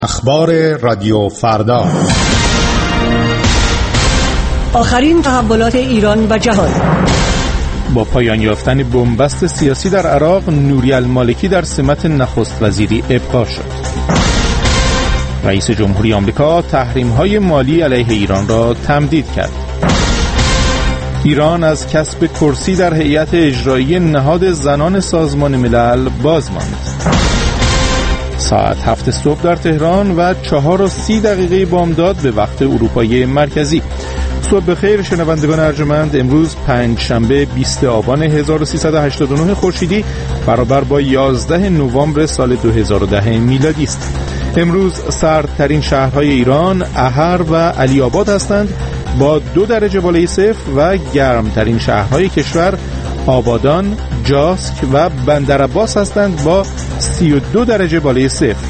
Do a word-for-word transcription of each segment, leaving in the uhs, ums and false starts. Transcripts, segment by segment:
اخبار رادیو فردا. آخرین تحولات ایران و جهان. با پایان یافتن بنبست سیاسی در عراق، نوری المالکی در سمت نخست وزیری ابقا شد. رئیس جمهوری آمریکا تحریم‌های مالی علیه ایران را تمدید کرد. ایران از کسب کرسی در هیئت اجرایی نهاد زنان سازمان ملل باز ماند. ساعت هفت صبح در تهران و چهار و سی دقیقه بامداد به وقت اروپای مرکزی. صبح بخیر شنوندگان ارجمند. امروز پنج شنبه بیست آبان هزار و سیصد و هشتاد و نه خورشیدی برابر با یازده نوامبر سال دو هزار و ده میلادی است. امروز سردترین شهرهای ایران احر و علی آباد هستند با دو درجه بالای صفر و گرمترین شهرهای کشور آبادان، جاسک و بندرعباس هستند با سی و دو درجه بالای صفر.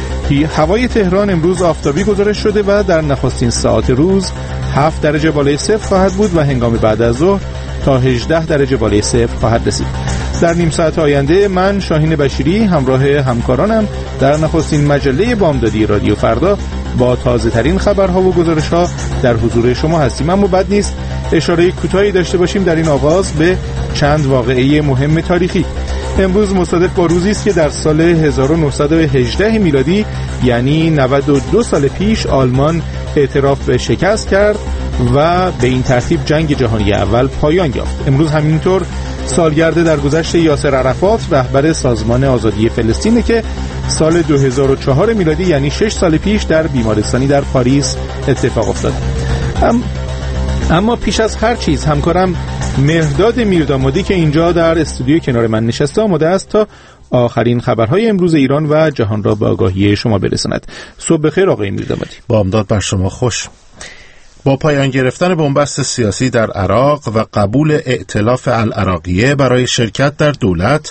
هوای تهران امروز آفتابی گزارش شده و در نخستین ساعات روز هفت درجه بالای صفر خواهد بود و هنگام بعد از ظهر تا هجده درجه بالای صفر خواهد رسید. در نیم ساعت آینده من شاهین بشیری همراه همکارانم در نخستین مجله بامدادی رادیو فردا با تازه ترین خبرها و گزارش ها در حضور شما هستیم. اما بد نیست اشاره کوتاهی داشته باشیم در این آغاز به چند واقعه مهم تاریخی. امروز مصادف با روزی است که در سال هزار و نهصد و هجده میلادی، یعنی نود و دو سال پیش، آلمان اعتراف به شکست کرد و به این ترتیب جنگ جهانی اول پایان یافت. امروز همینطور سالگرد درگذشت یاسر عرفات، رهبر سازمان آزادی فلسطین، که سال دو هزار و چهار میلادی یعنی شش سال پیش در بیمارستانی در پاریس اتفاق افتاد. ام اما پیش از هر چیز همکارم مهرداد میردامادی که اینجا در استودیو کنار من نشسته آماده است تا آخرین خبرهای امروز ایران و جهان را به آگاهی شما برساند. صبح بخیر آقای میردامادی. بامداد بر شما خوش. با پایان گرفتن بنبست سیاسی در عراق و قبول ائتلاف العراقیه برای شرکت در دولت،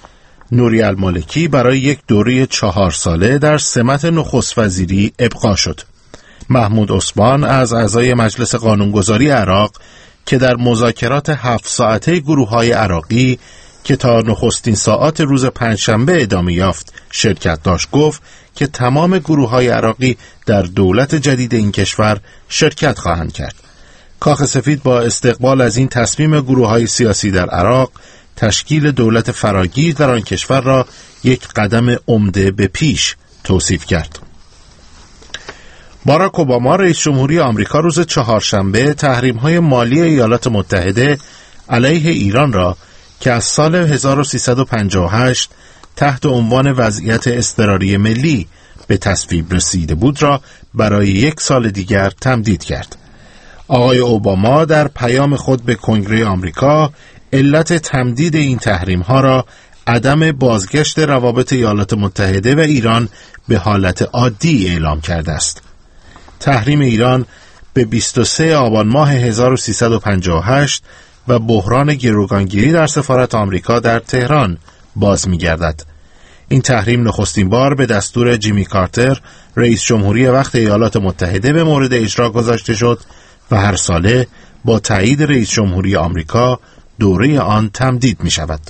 نوری المالکی برای یک دوره چهار ساله در سمت نخست وزیری ابقا شد. محمود عثمان از اعضای مجلس قانونگذاری عراق که در مذاکرات هفت ساعته گروه‌های عراقی که تا نخستین ساعات روز پنجشنبه ادامه یافت شرکت داشت، گفت که تمام گروه‌های عراقی در دولت جدید این کشور شرکت خواهند کرد. کاخ سفید با استقبال از این تصمیم گروه‌های سیاسی در عراق، تشکیل دولت فراگیر در آن کشور را یک قدم عمده به پیش توصیف کرد. باراک اوباما رئیس جمهوری آمریکا روز چهارشنبه تحریم‌های مالی ایالات متحده علیه ایران را که از سال هزار و سیصد و پنجاه و هشت تحت عنوان وضعیت اضطراری ملی به تصویب رسیده بود را برای یک سال دیگر تمدید کرد. آقای اوباما در پیام خود به کنگره آمریکا علت تمدید این تحریم‌ها را عدم بازگشت روابط ایالات متحده و ایران به حالت عادی اعلام کرده است. تحریم ایران به بیست و سوم آبان ماه هزار و سیصد و پنجاه و هشت و بحران گروگانگیری در سفارت آمریکا در تهران باز می‌گردد. این تحریم نخستین بار به دستور جیمی کارتر رئیس جمهوری وقت ایالات متحده به مورد اجرا گذاشته شد و هر ساله با تایید رئیس جمهوری آمریکا دوره آن تمدید می‌شود.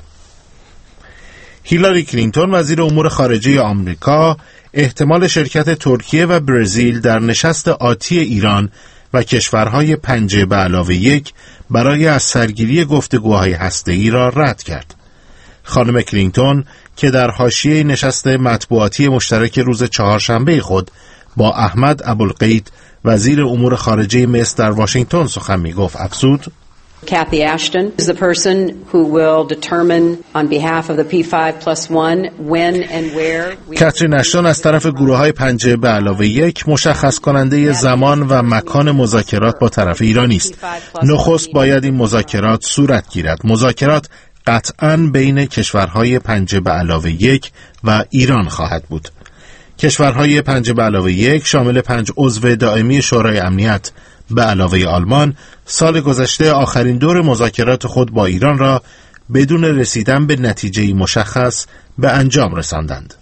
هیلاری کلینتون وزیر امور خارجه آمریکا احتمال شرکت ترکیه و برزیل در نشست آتی ایران و کشورهای پنجه به علاوه یک برای از سرگیری گفتگوهای هسته‌ای را رد کرد. خانم کلینتون که در حاشیه نشست مطبوعاتی مشترک روز چهارشنبه خود با احمد ابوالقید وزیر امور خارجه مصر در واشنگتن سخن می‌گفت، افزود: Cathy Ashton is the person who will determine on behalf of the پی پنج plus one when and where. کاترین اشتون از طرف گروه‌های پنجه به علاوه یک مشخص کننده زمان و مکان مذاکرات با طرف ایرانی است. نخست باید این مذاکرات صورت گیرد. مذاکرات قطعاً بین کشورهای پنجه به علاوه یک و ایران خواهد بود. کشورهای پنجه به علاوه یک شامل پنج عضو دائمی شورای امنیت به علاوه آلمان سال گذشته آخرین دور مذاکرات خود با ایران را بدون رسیدن به نتیجه‌ای مشخص به انجام رساندند.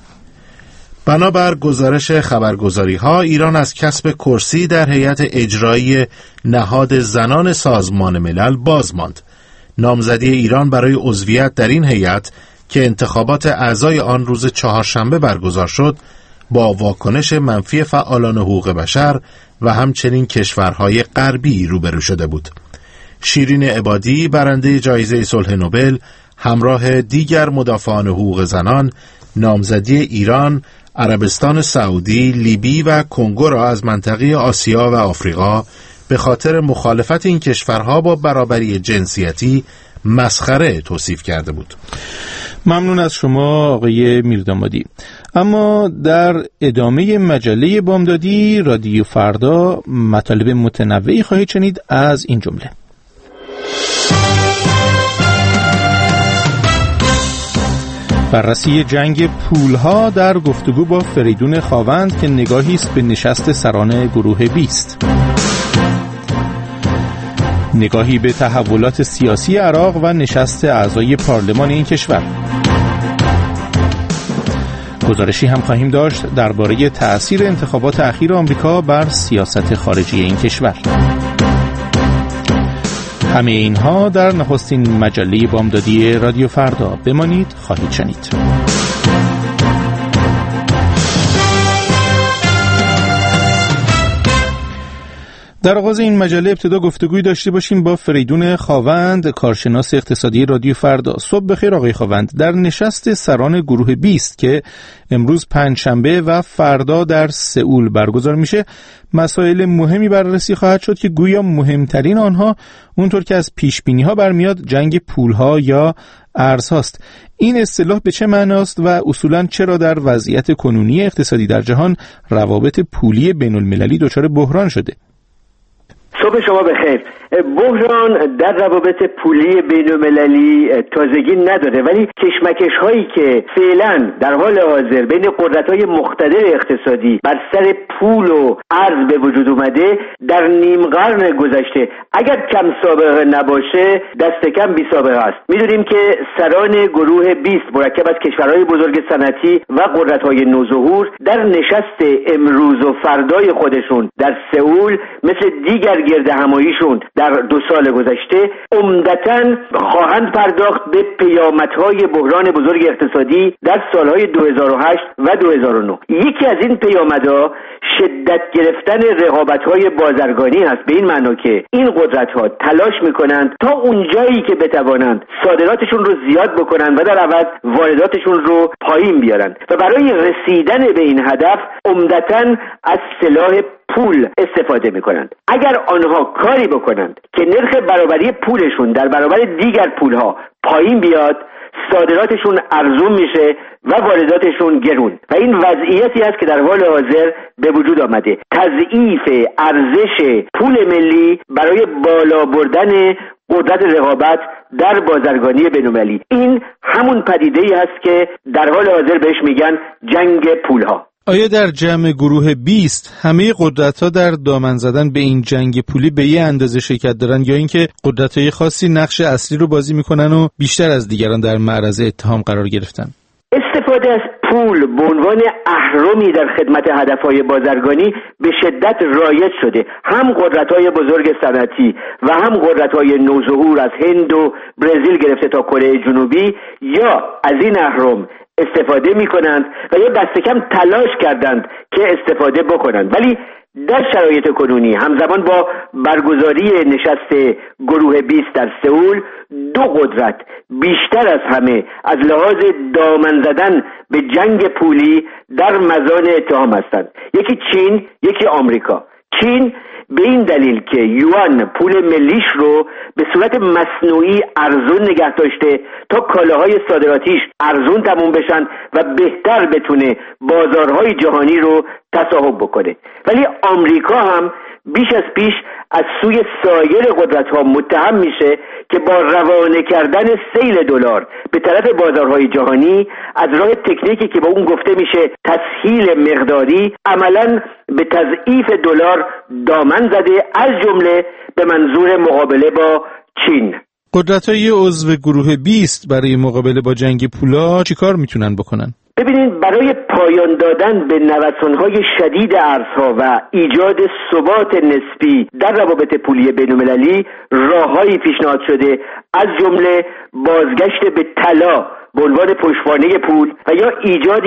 بنابر گزارش خبرگزاری‌ها، ایران از کسب کرسی در هیئت اجرایی نهاد زنان سازمان ملل باز ماند. نامزدی ایران برای عضویت در این هیئت که انتخابات اعضای آن روز چهارشنبه برگزار شد، با واکنش منفی فعالان حقوق بشر و همچنین کشورهای غربی روبرو شده بود. شیرین عبادی برنده جایزه صلح نوبل همراه دیگر مدافعان حقوق زنان نامزدی ایران، عربستان سعودی، لیبی و کنگو را از منطقه آسیا و آفریقا به خاطر مخالفت این کشورها با برابری جنسیتی مسخره توصیف کرده بود. ممنون از شما آقای میردامادی. اما در ادامه مجله بامدادی رادیو فردا مطالب متنوعی خواهید شنید از این جمله: بررسی جنگ پولها در گفتگو با فریدون خاوند که نگاهی است به نشست سران گروه بیست. نگاهی به تحولات سیاسی عراق و نشست اعضای پارلمان این کشور. گزارشی هم خواهیم داشت درباره تأثیر انتخابات اخیر آمریکا بر سیاست خارجی این کشور. همه اینها در نخستین مجله بامدادی رادیو فردا. بمانید، خواهید شنید. در آغاز این مجله ابتدا گفتگوی داشته باشیم با فریدون خاوند، کارشناس اقتصادی رادیو فردا. صبح بخیر آقای خاوند. در نشست سران گروه بیست که امروز پنجشنبه و فردا در سئول برگزار میشه، مسائل مهمی بررسی خواهد شد که گویا مهمترین آنها اونطور که از پیشبینی‌ها برمیاد جنگ پولها یا ارزهاست. این اصطلاح به چه معناست و اصولاً چرا در وضعیت کنونی اقتصادی در جهان روابط پولی بین‌المللی دچار بحران شده؟ صبح شما بخیر. بحران در روابط پولی بین‌المللی تازگی نداره، ولی کشمکش هایی که فعلا در حال حاضر بین قدرت‌های مقتدر اقتصادی بر سر پول و ارز به وجود اومده در نیم قرن گذشته اگر کم سابقه نباشه دست کم بی سابقه است. میدونیم که سران گروه بیست مرکب از کشورهای بزرگ صنعتی و قدرت‌های نوظهور در نشست امروز و فردای خودشون در سئول مثل دیگر گرد هماییشون در دو سال گذشته عمدتاً خواهند پرداخت به پیامدهای بحران بزرگ اقتصادی در سالهای دو هزار و هشت و دو هزار و نه. یکی از این پیامدها شدت گرفتن رقابت‌های بازرگانی هست، به این معنا که این قدرت‌ها تلاش می‌کنند تا اونجایی که بتوانند صادراتشون رو زیاد بکنند و در عوض وارداتشون رو پایین بیارند و برای رسیدن به این هدف عمدتاً از سلاح پول استفاده میکنند. اگر آنها کاری بکنند که نرخ برابری پولشون در برابر دیگر پولها پایین بیاد، صادراتشون ارزون میشه و وارداتشون گرون و این وضعیتی است که در حال حاضر به وجود آمده. تضعیف ارزش پول ملی برای بالا بردن قدرت رقابت در بازرگانی بین‌المللی. این همون پدیده‌ای هست که در حال حاضر بهش میگن جنگ پولها. آیا در جمع گروه بیست همه قدرت‌ها در دامن زدن به این جنگ پولی به یه اندازه شرکت دارن یا اینکه قدرت‌های خاصی نقش اصلی رو بازی میکنن و بیشتر از دیگران در معرض اتهام قرار گرفتن؟ استفاده از پول به عنوان اهرمی در خدمت هدفهای بازرگانی به شدت رایج شده. هم قدرت‌های بزرگ صنعتی و هم قدرت‌های نوظهور از هند و برزیل گرفته تا کره جنوبی یا از این اهرم استفاده می کنند و یا دست کم تلاش کردند که استفاده بکنند. ولی در شرایط کنونی همزمان با برگزاری نشست گروه بیست در سئول، دو قدرت بیشتر از همه از لحاظ دامن زدن به جنگ پولی در مزان اتهام هستند. یکی چین، یکی آمریکا. چین به این دلیل که یوان پول ملیش رو به صورت مصنوعی ارزون نگه داشته تا کالاهای صادراتیش ارزون تموم بشن و بهتر بتونه بازارهای جهانی رو تصاحب بکنه. ولی آمریکا هم بیش از پیش از سوی سایر قدرت‌ها متهم میشه که با روانه کردن سیل دلار به طرف بازارهای جهانی از راه تکنیکی که با اون گفته میشه تسهیل مقداری عملاً به تضعیف دلار دامن زده، از جمله به منظور مقابله با چین. قدرت‌های عضو گروه بیست برای مقابله با جنگ پولا چیکار میتونن بکنن؟ ببینید، برای پایان دادن به نوسان‌های شدید ارزها و ایجاد ثبات نسبی در روابط پولی بین‌المللی راه‌هایی پیشنهاد شده، از جمله بازگشت به طلا به عنوان پشتوانه پول و یا ایجاد یک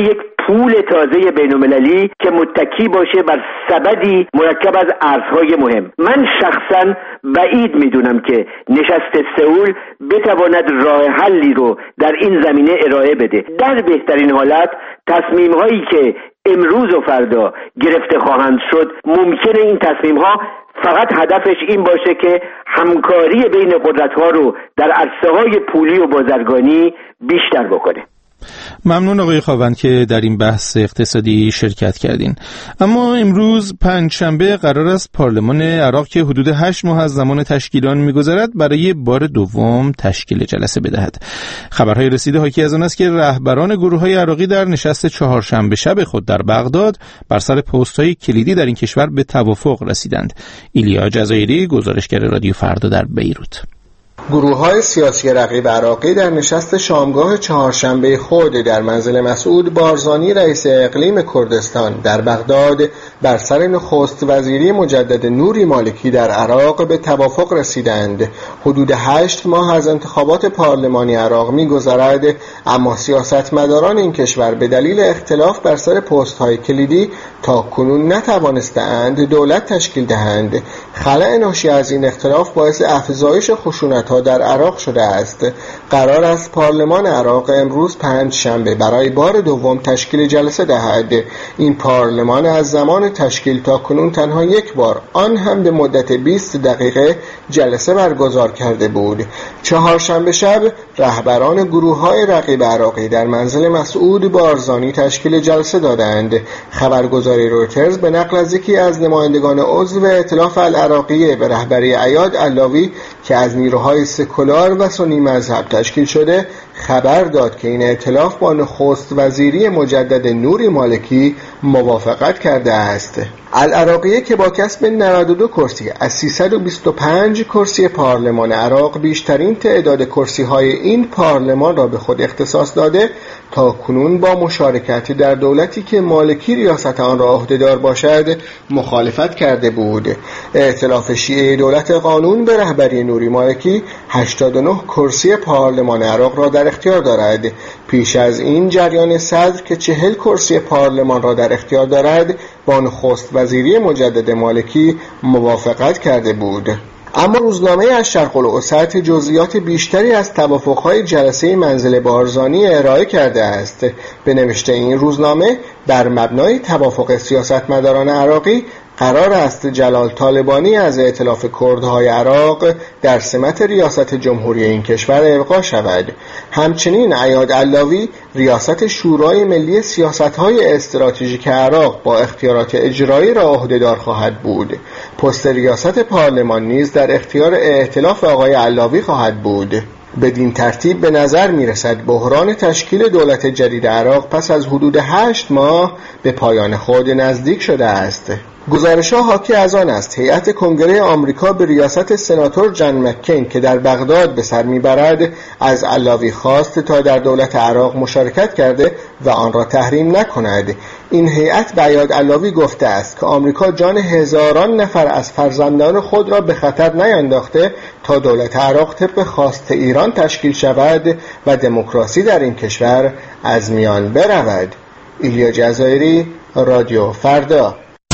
پول تازه بین‌المللی که متکی باشه بر سبدی مرکب از ارزهای مهم. من شخصا بعید میدونم که نشست سئول بتواند راه حلی رو در این زمینه ارائه بده. در بهترین حالت تصمیم هایی که امروز و فردا گرفته خواهند شد، ممکنه این تصمیم ها فقط هدفش این باشه که همکاری بین قدرت ها رو در عرصه های پولی و بازرگانی بیشتر بکنه. ممنون آقای خاوند که در این بحث اقتصادی شرکت کردین. اما امروز پنجشنبه قرار است پارلمان عراق که حدود هشت ماه از زمان تشکیل آن می‌گذرد برای بار دوم تشکیل جلسه بدهد. خبرهای رسیده حاکی از آن است که رهبران گروه‌های عراقی در نشست چهارشنبه شب خود در بغداد بر سر پست‌های کلیدی در این کشور به توافق رسیدند. ایلیا جزایری، گزارشگر رادیو فردا در بیروت. گروه‌های سیاسی رقیب عراقی در نشست شامگاه چهارشنبه خود در منزل مسعود بارزانی رئیس اقلیم کردستان در بغداد بر سر نخست وزیری مجدد نوری مالکی در عراق به توافق رسیدند. حدود هشت ماه از انتخابات پارلمانی عراق می‌گذرد، اما سیاستمداران این کشور به دلیل اختلاف بر سر پست‌های کلیدی تاکنون نتوانستند دولت تشکیل دهند. خلأ ناشی از این اختلاف باعث افزایش خشونت‌ها در عراق شده است. قرار است پارلمان عراق امروز پنج شنبه برای بار دوم تشکیل جلسه دهد. این پارلمان از زمان تشکیل تا کنون تنها یک بار، آن هم به مدت بیست دقیقه، جلسه برگزار کرده بود. چهارشنبه شب رهبران گروه‌های رقیب عراقی در منزل مسعود بارزانی تشکیل جلسه دادند. خبرگزاری رویترز به نقل از یکی از نمایندگان عضو ائتلاف العراقیه به رهبری عیاد علاوی که از نیروهای سکولار و سنی مذهب تشکیل شده خبر داد که این ائتلاف با نخست وزیری مجدد نوری مالکی موافقت کرده است. العراقیه که با کسب نود و دو کرسی از سیصد و بیست و پنج کرسی پارلمان عراق بیشترین تعداد کرسی‌های این پارلمان را به خود اختصاص داده، تا کنون با مشارکت در دولتی که مالکی ریاست آن را عهده‌دار باشد مخالفت کرده بود. ائتلاف شیعه دولت قانون به رهبری نوری مالکی هشتاد و نه کرسی پارلمان عراق را در اختیار دارد. پیش از این جریان صدر که چهل کرسی پارلمان را در اختیار دارد با نخست وزیری مجدد مالکی موافقت کرده بود. اما روزنامه از شرق الاوسط جزئیات بیشتری از توافق‌های جلسه منزل بارزانی ارائه کرده است. به نوشته این روزنامه بر مبنای توافق سیاستمداران عراقی قرار است جلال طالبانی از ائتلاف کردهای عراق در سمت ریاست جمهوری این کشور ابقا شود. همچنین عیاد علاوی ریاست شورای ملی سیاست‌های استراتژیک عراق با اختیارات اجرایی را عهده‌دار خواهد بود. پست ریاست پارلمان نیز در اختیار ائتلاف آقای علاوی خواهد بود. بدین ترتیب به نظر می‌رسد بحران تشکیل دولت جدید عراق پس از حدود هشت ماه به پایان خود نزدیک شده است. گزارش‌ها حاکی از آن است هیئت کنگره آمریکا به ریاست سناتور جان مکین که در بغداد به سر میبرد از علاوی خواست تا در دولت عراق مشارکت کرده و آن را تحریم نکند. این هیئت به عیاد علاوی گفته است که آمریکا جان هزاران نفر از فرزندان خود را به خطر نینداخته تا دولت عراق طبق خواست ایران تشکیل شود و دموکراسی در این کشور از میان برود. ایلیا جزایری، رادیو فردا.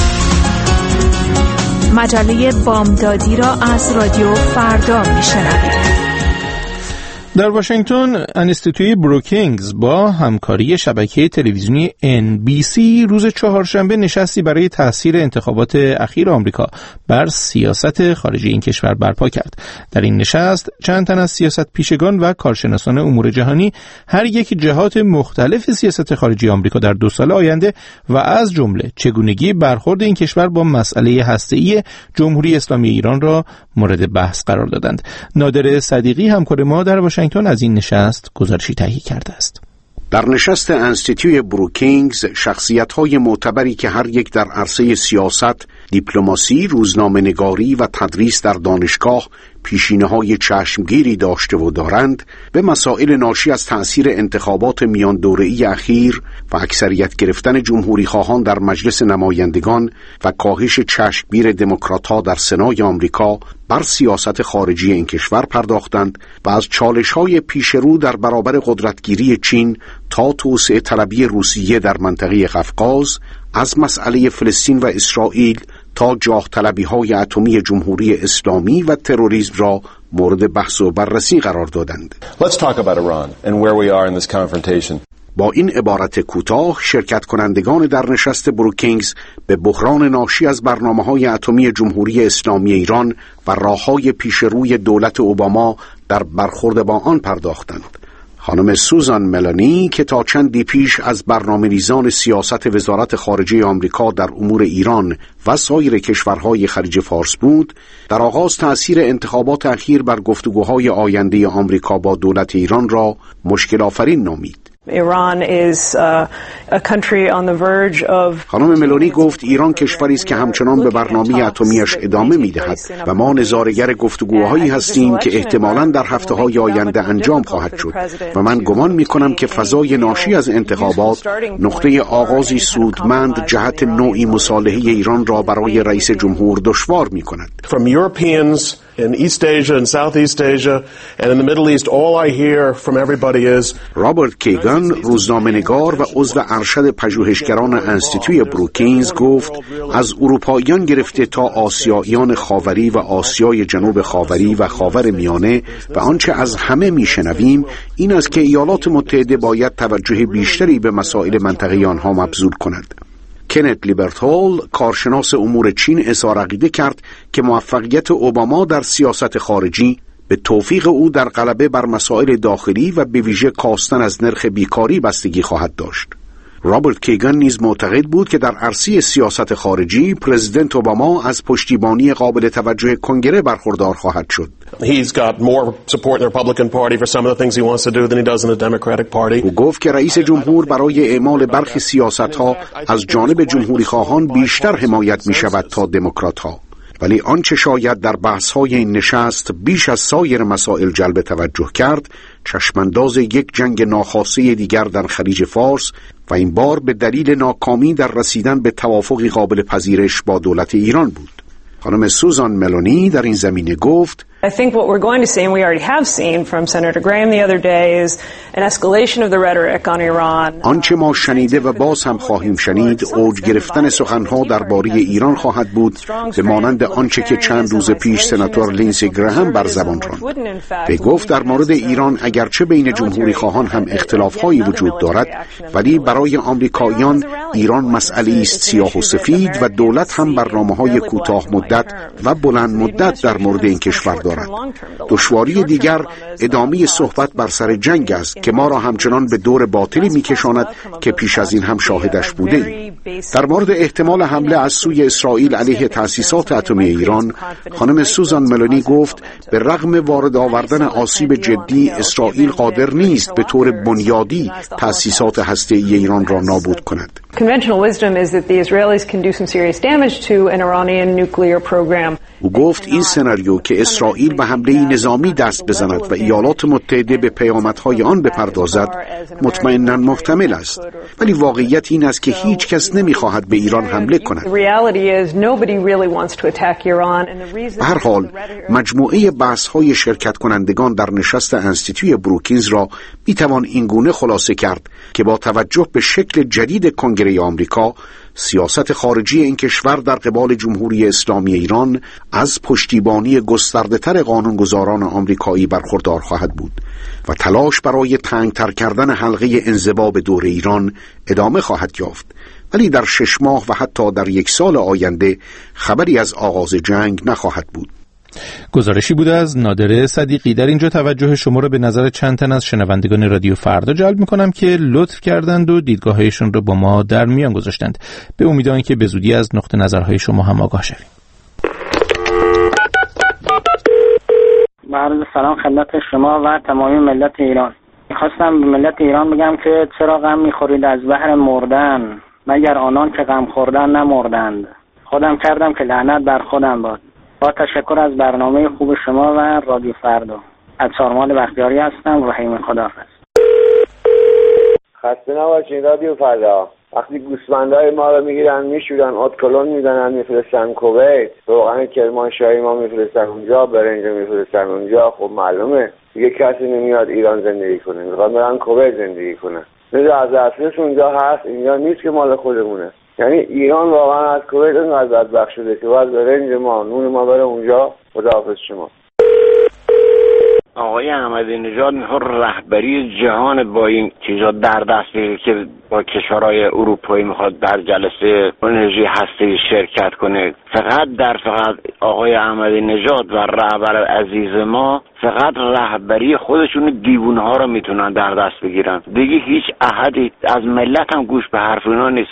مجله بامدادی را از رادیو فردا میشنوید. در واشنگتن انستیتوی بروکینگز با همکاری شبکه تلویزیونی ان بی سی روز چهارشنبه نشستی برای تاثیر انتخابات اخیر آمریکا بر سیاست خارجی این کشور برپا کرد. در این نشست چند تن از سیاست پیشگان و کارشناسان امور جهانی هر یک جهات مختلف سیاست خارجی آمریکا در دو سال آینده و از جمله چگونگی برخورد این کشور با مسئله هسته‌ای جمهوری اسلامی ایران را مورد بحث قرار دادند. نادر صدیقی همکار ما در واشنگتن از این نشست گزارشی تهیه کرده است. در نشست انستیتوی بروکینگز شخصیت‌های معتبری که هر یک در عرصه سیاست، دیپلماسی، روزنامه‌نگاری و تدریس در دانشگاه پیشینه‌های چشمگیری داشته و دارند، به مسائل ناشی از تأثیر انتخابات میان دوره‌ای اخیر و اکثریت گرفتن جمهوری خواهان در مجلس نمایندگان و کاهش چشمگیر دموکرات‌ها در سنای آمریکا بر سیاست خارجی این کشور پرداختند و از چالش‌های پیشرو در برابر قدرتگیری چین تا توسعه طلبی روسیه در منطقه قفقاز، از مسئله فلسطین و اسرائیل تا جاه طلبی های اتمی جمهوری اسلامی و تروریسم را مورد بحث و بررسی قرار دادند. Let's talk about Iran and where we are in this confrontation. با این عبارت کوتاه، شرکت کنندگان در نشست بروکینگز به بحران ناشی از برنامه‌های اتمی جمهوری اسلامی ایران و راه‌های پیشروی دولت اوباما در برخورد با آن پرداختند. خانم سوزان ملانی که تا چندی پیش از برنامه‌ریزان سیاست وزارت خارجه آمریکا در امور ایران و سایر کشورهای خلیج فارس بود، در آغاز تأثیر انتخابات اخیر بر گفتگوهای آینده آمریکا با دولت ایران را مشکل آفرین نامید. Iran is uh, a country on the verge of خانم ملونی گفت ایران کشوری است که همچنان به برنامه اتمیش ادامه می‌دهد و ما نظاره‌گر گفتگوهایی هستیم که احتمالاً در هفته‌های آینده انجام خواهد شد و من گمان می‌کنم که فضای ناشی از انتخابات نقطه آغازی سودمند جهت نوعی مصالحه ایران را برای رئیس جمهور دشوار می‌کند. From Europeans in East Asia and Southeast Asia and in the Middle East, all I hear from everybody is رابرت کیگان، روزنامه‌نگار و عضو ارشد پژوهشگران انستیتوی بروکینز گفت از اروپاییان گرفته تا آسیاییان خاوری و آسیای جنوب خاوری و خاور میانه و آنچه از همه میشنویم این است که ایالات متحده باید توجه بیشتری به مسائل منطقه‌ای آنها مبذول کند. کنت لیبرتال، کارشناس امور چین، اظهار عقیده کرد که موفقیت اوباما در سیاست خارجی به توفیق او در غلبه بر مسائل داخلی و به ویژه کاستن از نرخ بیکاری بستگی خواهد داشت. رابرت کیگان نیز معتقد بود که در عرصه سیاست خارجی پرزیدنت اوباما از پشتیبانی قابل توجه کنگره برخوردار خواهد شد. He's got more support in the Republican Party for some of the things he wants to do than he does in the Democratic Party. او گفت که رئیس جمهور برای اعمال برخی سیاست‌ها از جانب جمهوری خواهان بیشتر حمایت می‌شود تا دموکرات‌ها. ولی آنچه شاید در بحث‌های این نشست بیش از سایر مسائل جلب توجه کرد، چشمانداز یک جنگ ناخواسته دیگر در خلیج فارس و این بار به دلیل ناکامی در رسیدن به توافقی قابل پذیرش با دولت ایران بود. خانم سوزان ملونی در این زمینه گفت I think what we're going to see, and we already have seen from Senator Graham the other day, is an escalation of the rhetoric on Iran. آنچه ما شنیده و باز هم خواهیم شنید، اوج گرفتن سخنها درباره ایران خواهد بود، به مانند آنچه که چند روز پیش سناتور لینسی گراهام بر زبان راند. به گفت در مورد ایران اگرچه بین جمهوری خواهان هم اختلاف‌هایی وجود دارد، ولی برای آمریکاییان ایران مسئله است سیاه و سفید و دولت هم برنامه‌های کوتاه مدت و بلند مدت در مورد این کشور دارد. دشواری دیگر ادامه صحبت بر سر جنگ است که ما را همچنان به دور باطلی می‌کشاند که پیش از این هم شاهدش بودیم. در مورد احتمال حمله از سوی اسرائیل علیه تأسیسات اتمی ایران، خانم سوزان ملونی گفت به رغم وارد آوردن آسیب جدی، اسرائیل قادر نیست به طور بنیادی تأسیسات هسته‌ای ایران را نابود کند. Conventional wisdom is that the Israelis can do some serious damage to an Iranian nuclear program. او گفت این سناریو که اسرائیل به حمله نظامی دست بزند و ایالات متحده به پیامدهای آن بپردازد مطمئناً محتمل است، ولی واقعیت این است که هیچ کس نمی‌خواهد به ایران حمله کند. به هر حال مجموعه بحث‌های شرکت کنندگان در نشست انستیتوی بروکینز را می‌توان اینگونه خلاصه کرد که با توجه به شکل جدید کنگره آمریکا، سیاست خارجی این کشور در قبال جمهوری اسلامی ایران از پشتیبانی گسترده‌تر قانونگذاران آمریکایی برخوردار خواهد بود و تلاش برای تنگتر کردن حلقه انزوا به دور ایران ادامه خواهد یافت، ولی در شش ماه و حتی در یک سال آینده خبری از آغاز جنگ نخواهد بود. گزارشی بوده از نادره صدیقی. در اینجا توجه شما را به نظر چند تن از شنوندگان رادیو فردا جلب می‌کنم که لطف کردند و دیدگاه‌هایشون را با ما در میان گذاشتند. به امید آنکه به زودی از نقطه نظرهای شما هم آگاه شویم. عرض سلام خدمت شما و تمامی ملت ایران. می‌خواستم به ملت ایران بگم که چرا غم می‌خورید از بحر مردن، مگر آنان که غم خوردن نمردند. خودم کردم که لعنت بر خودم باد. با تشکر از برنامه خوب شما و رادیو فردا. از چهارمحال بختیاری هستم. رحیم خداحافظ. خسته نباشین رادیو فردا. وقتی گوسفندای ما رو میگیرن میشورن ادکلون میزنن میفرستن کویت، روغن کرمانشاهی ما میفرستن اونجا، برنج میفرستن اونجا، خب معلومه دیگه کسی نمیاد ایران زندگی کنه، میخوان برن کویت زندگی کنن. نظر از اصلش اونجا هست، اینجا نیست که مال خودمونه. یعنی ایران واقعا از کویت اینقدر بدبخت شده که باید برنج ما نون ما بره اونجا. خداحافظ شما. آقای احمدی نژاد میخواد رهبری جهان با این چیزا در دست بگیره که با کشورهای اروپایی میخواد در جلسه انرژی هسته‌ای شرکت کنه. فقط در فقط آقای احمدی نژاد و رهبر عزیز ما فقط رهبری خودشون دیوونه ها رو میتونن در دست بگیرن. دیگه هیچ احدی از ملت هم گوش به حرف اینا نیست.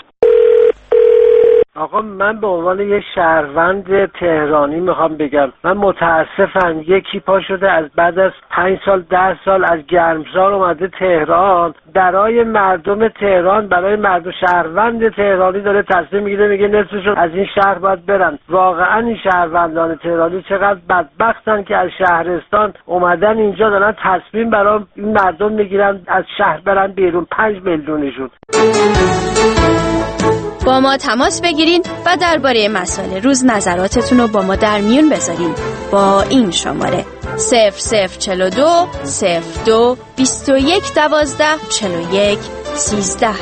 آقا من به عنوان یه شهروند تهرانی میخوام بگم من متاسفم یکی پا شده از بعد از پنج سال ده سال از گرمسار اومده تهران، برای مردم تهران، برای مردم شهروند تهرانی داره تصمیم میگیره، میگه نصفشون از این شهر باید برن. واقعا این شهروندان تهرانی چقدر بدبختن که از شهرستان اومدن اینجا دارن تصمیم برای این مردم میگیرن از شهر برن بیرون. پنج میلیونشون. با ما تماس بگیرین و درباره مسائل روز نظراتتون رو با ما در میون بذارین با این شماره صفر صفر چهل و دو صفر دو بیست و یک دوازده چهل و یک سیزده.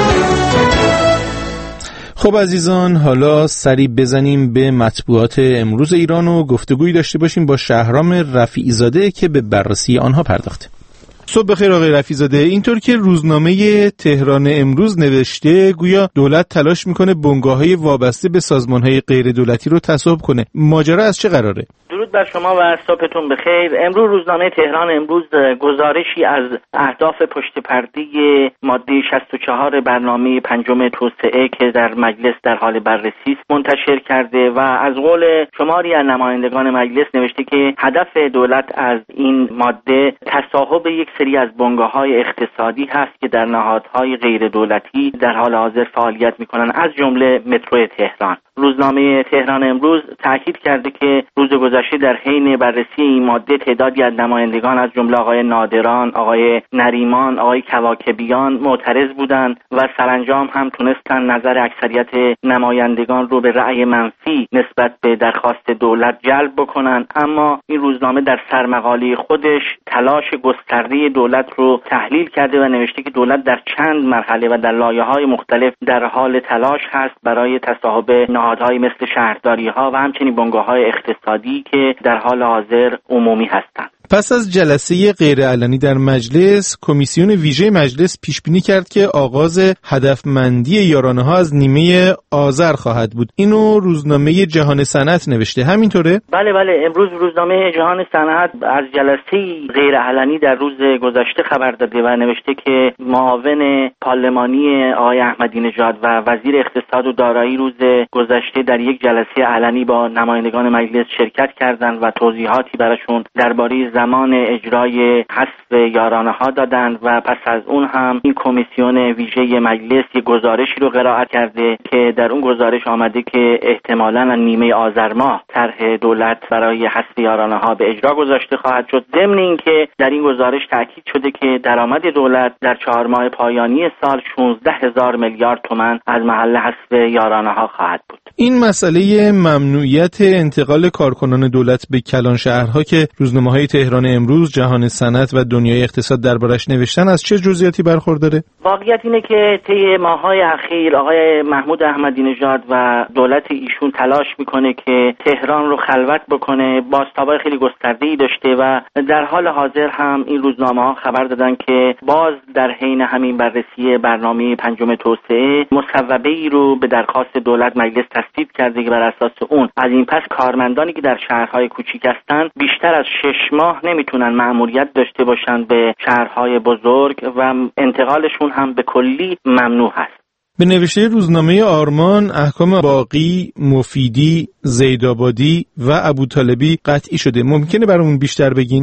خب عزیزان، حالا سری بزنیم به مطبوعات امروز ایران و گفتگویی داشته باشیم با شهرام رفیعی‌زاده که به بررسی آنها پرداخته. صبح بخیر آقای رفیع‌زاده. اینطور که روزنامه تهران امروز نوشته گویا دولت تلاش میکنه بنگاه‌های وابسته به سازمان‌های غیر دولتی رو تصاحب کنه. ماجرا از چه قراره؟ درود بر شما و صبحتون بخیر. امروز روزنامه تهران امروز گزارشی از اهداف پشت پرده ماده شصت و چهار برنامه پنجم توسعه که در مجلس در حال بررسی است منتشر کرده و از قول شماری از نمایندگان مجلس نوشته که هدف دولت از این ماده تصاحب یک سری از بنگاه‌های اقتصادی هست که در نهادهای غیر دولتی در حال حاضر فعالیت می‌کنند، از جمله مترو تهران. روزنامه تهران امروز تاکید کرده که روز گذشته در حین بررسی این ماده تعدادی از نمایندگان از جمله آقای نادران، آقای نریمان، آقای کواکبیان معترض بودند و سرانجام هم تونستن نظر اکثریت نمایندگان رو به رأی منفی نسبت به درخواست دولت جلب بکنن. اما این روزنامه در سرمقاله خودش تلاش گسترده دولت رو تحلیل کرده و نوشته که دولت در چند مرحله و در لایه‌های مختلف در حال تلاش هست برای تصاحب نهادهای مثل شهرداری‌ها و همچنین بنگاه‌های اقتصادی که در حال حاضر عمومی هستند. پس از جلسه غیرعلنی در مجلس، کمیسیون ویژه مجلس پیش بینی کرد که آغاز هدفمندی یارانه‌ها از نیمه آذر خواهد بود. اینو روزنامه جهان صنعت نوشته، همینطوره؟ بله بله، امروز روزنامه جهان صنعت از جلسه غیرعلنی در روز گذشته خبر داده و نوشته که معاون پارلمانی آقای احمدی نژاد و وزیر اقتصاد و دارایی روز گذشته در یک جلسه علنی با نمایندگان مجلس شرکت کردند و توضیحاتی براشون درباره زمان اجرای حذف یارانه‌ها دادند و پس از اون هم این کمیسیون ویژه مجلس یک گزارشی رو قرائت کرده که در اون گزارش آمده که احتمالاً نیمه آذر ماه طرح دولت برای حذف یارانه‌ها به اجرا گذاشته خواهد شد. ضمن اینکه در این گزارش تاکید شده که درآمد دولت در چهار ماه پایانی سال شانزده هزار میلیارد تومان از محل حذف یارانه‌ها خواهد بود. این مسئله ممنوعیت انتقال کارکنان دولت به کلان شهرها که روزنامه‌های تهران امروز، جهان صنعت و دنیای اقتصاد دربارش نوشتن از چه جزئیاتی برخورداره؟ واقعیت اینه که طی ماه‌های اخیر آقای محمود احمدی نژاد و دولت ایشون تلاش میکنه که تهران رو خلوت بکنه، بازتاب‌های خیلی گسترده‌ای داشته و در حال حاضر هم این روزنامه‌ها خبر دادن که باز در حین همین بررسی برنامه پنجم توسعه مصوبه‌ای رو به درخواست دولت مجلس تصویب کرده که بر اساس اون از این پس کارمندانی که در شهرهای کوچیک هستند بیشتر از شش ماه نمیتونن مأموریت داشته باشن به شهرهای بزرگ و انتقالشون هم به کلی ممنوع هست. به نوشته روزنامه آرمان، احکام باقی، مفیدی، زیدآبادی و ابوطالبی قطعی شده. ممکنه برامون بیشتر بگین؟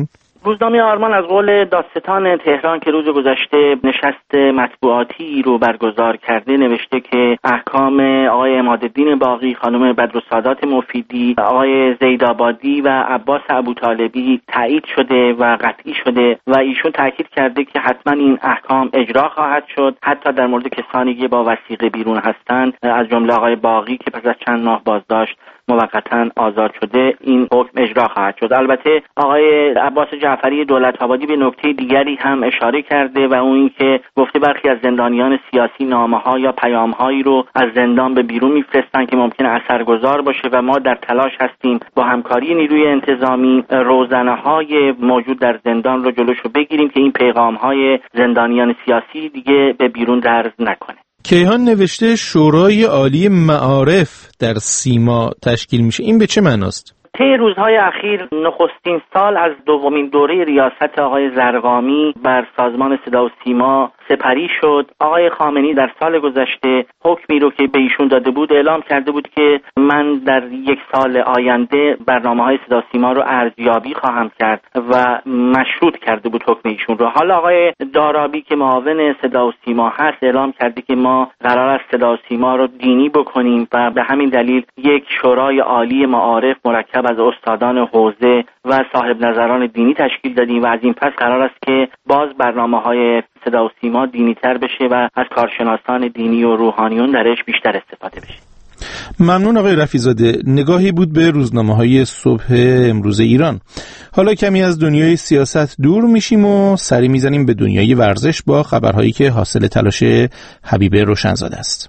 روزنامه آرمان از قول دادستان تهران که روز گذشته نشست مطبوعاتی رو برگزار کرده نوشته که احکام آقای عمادالدین باقی، خانم بدرالسادات مفیدی، آقای زیدآبادی و عباس ابوطالبی تایید شده و قطعی شده و ایشون تاکید کرده که حتما این احکام اجرا خواهد شد، حتی در مورد کسانی که با وثیقه بیرون هستند از جمله آقای باقی که پس از چند ماه بازداشت موقتا آزاد شده این حکم اجرا خواهد شد. البته آقای عباس جعفری دولت‌آبادی به نکته دیگری هم اشاره کرده و اون این که گفته برخی از زندانیان سیاسی نامه‌ها یا پیام‌هایی رو از زندان به بیرون می‌فرستند که ممکنه اثرگذار باشه و ما در تلاش هستیم با همکاری نیروی انتظامی روزنه‌های موجود در زندان رو جلوشو بگیریم که این پیغام‌های زندانیان سیاسی دیگه به بیرون درز نکنه. کیهان نوشته شورای عالی معارف در سیما تشکیل میشه، این به چه معناست؟ طی روزهای اخیر نخستین سال از دومین دوره ریاست آقای زرقامی بر سازمان صدا و سیما سپری شد. آقای خامنه‌ای در سال گذشته حکمی رو که به ایشون داده بود اعلام کرده بود که من در یک سال آینده برنامه‌های صدا و سیما رو ارزیابی خواهم کرد و مشروط کرده بود حکم ایشون رو. حالا آقای دارابی که معاون صدا و سیما هست اعلام کرده که ما قرار است صدا و سیما رو دینی بکنیم و به همین دلیل یک شورای عالی معارف مرکب از استادان حوزه و صاحب نظران دینی تشکیل دادیم و از این پس قرار است که باز برنامه‌های صدا و سیما دینی تر بشه و از کارشناسان دینی و روحانیون درش بیشتر استفاده بشه. ممنون آقای رفیع‌زاده. نگاهی بود به روزنامه‌های صبح امروز ایران. حالا کمی از دنیای سیاست دور میشیم و سری میزنیم به دنیای ورزش با خبرهایی که حاصل تلاش حبیب روشنزاده است.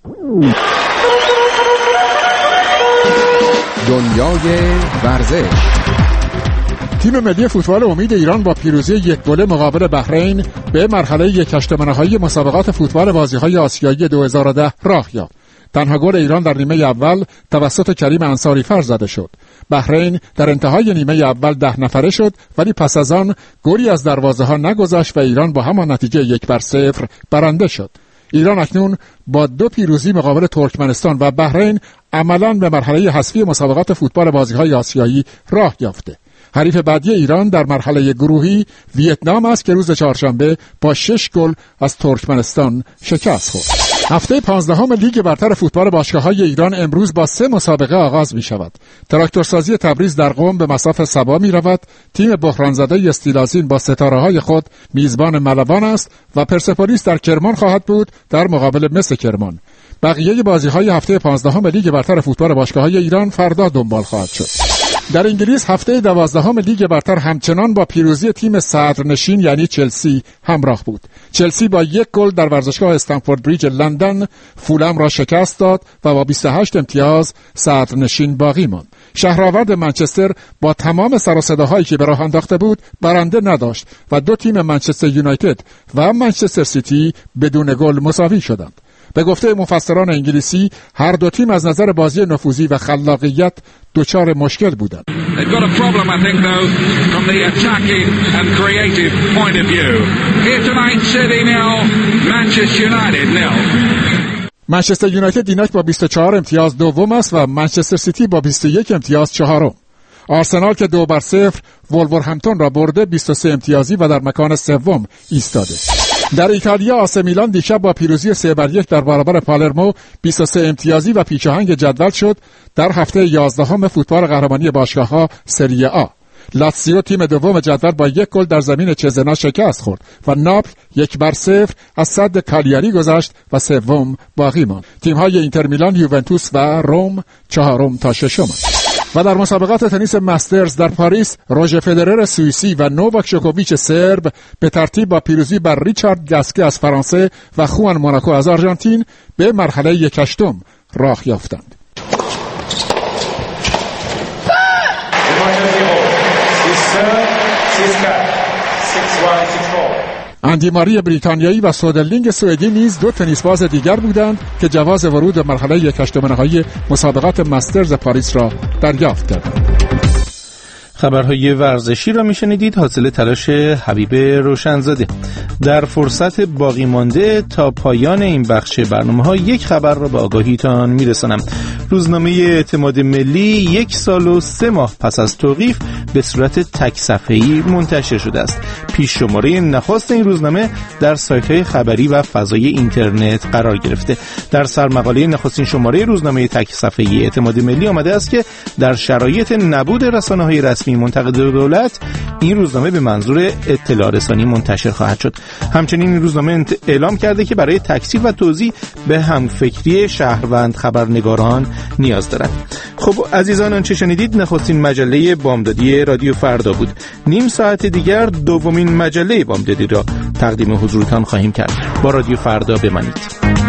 دنیای ورزش. تیم ملی فوتبال امید ایران با پیروزی یک گله مقابل بحرین به مرحله یک هشتم نهایی مسابقات فوتبال بازی‌های آسیایی دو هزار و ده راه یافت. تنها گل ایران در نیمه اول توسط کریم انصاری فر زده شد. بحرین در انتهای نیمه اول ده نفره شد ولی پس از آن گلی از دروازه‌ها نگذاشت و ایران با همان نتیجه یک بر صفر برنده شد. ایران اکنون با دو پیروزی مقابل ترکمنستان و بحرین عملاً به مرحله حذفی مسابقات فوتبال بازی‌های آسیایی راه یافته. حریف بعدی ایران در مرحله گروهی ویتنام است که روز چهارشنبه با شش گل از ترکمنستان شکست خورد. هفته پانزدهم لیگ برتر فوتبال باشگاه‌های ایران امروز با سه مسابقه آغاز می شود. تراکتورسازی تبریز در قم به مصاف سبا می رود. تیم بحرانزده استیلازین با ستاره‌های خود میزبان ملوان است و پرسپولیس در کرمان خواهد بود در مقابل مس کرمان. بقیه بازی‌های هفته پانزدهم لیگ برتر فوتبال باشگاه‌های ایران فردا دنبال خواهد شد. در انگلیس هفته دوازدهم لیگ برتر همچنان با پیروزی تیم صدرنشین یعنی چلسی همراه بود. چلسی با یک گل در ورزشگاه استنفورد بریج لندن فولم را شکست داد و با بیست و هشت امتیاز صدرنشین باقی ماند. شهرآورد منچستر با تمام سر و صداهایی که به راه انداخته بود برنده نداشت و دو تیم منچستر یونایتد و منچستر سیتی بدون گل مساوی شدند. به گفته مفسران انگلیسی هر دو تیم از نظر بازی نفوذی و خلاقیت دچار مشکل بودند. منچستر یونایتد اینک با بیست و چهار امتیاز دوم است و منچستر سیتی با بیست و یک امتیاز چهارم. آرسنال که دو بر صفر وولورهمپتون را برده بیست و سه امتیازی و در مکان سوم ایستاده. در ایتالیا آسه میلان دیشب با پیروزی سه بر یک در برابر پالرمو بیست و سه امتیازی و پیشاهنگ جدول شد در هفته یازدهم فوتبال قهرمانی باشگاه‌ها سری آ. لاتزیو تیم دوم جدول با یک گل در زمین چزنا شکست خورد و ناپل یک بر صفر از صد کالیاری گذشت و سوم باقی ماند. تیم‌های اینتر میلان، یوونتوس و روم چهارم تا ششم. و در مسابقات تنیس مسترز در پاریس روژر فدرر سوئیسی و نوواک جوکوویچ سرب به ترتیب با پیروزی بر ریچارد گاسکه از فرانسه و خوان موناکو از آرژانتین به مرحله یک هشتم راه یافتند. اندی ماری بریتانیایی و سودرلینگ سوئدی نیز دو تنیس باز دیگر بودند که جواز ورود به مرحله یک هشتم نهایی مسابقات مسترز پاریس را دریافت کردند. خبرهای ورزشی را میشنیدید حاصل تلاش حبیب روشنزاده. در فرصت باقی مانده تا پایان این بخش برنامه ها یک خبر را به آگاهیتان میرسانم. روزنامه اعتماد ملی یک سال و سه ماه پس از توقیف به صورت تک صفحه‌ای منتشر شده است. پیش شماره نخست این روزنامه در سایت‌های خبری و فضای اینترنت قرار گرفته. در سرمقاله نخستین شماره روزنامه تک صفحه‌ای اعتماد ملی آمده است که در شرایط نبود رسانه‌های رسمی منتقد دولت، این روزنامه به منظور اطلاع رسانی منتشر خواهد شد. همچنین این روزنامه اعلام کرده که برای تکثیر و توزیع به همفکری شهروند خبرنگاران نیاز دارد. خب عزیزان، آنچه شنیدید نخستین مجله بامدادی رادیو فردا بود. نیم ساعت دیگر دومین مجله بامدادی را تقدیم حضورتان خواهیم کرد. با رادیو فردا بمانید.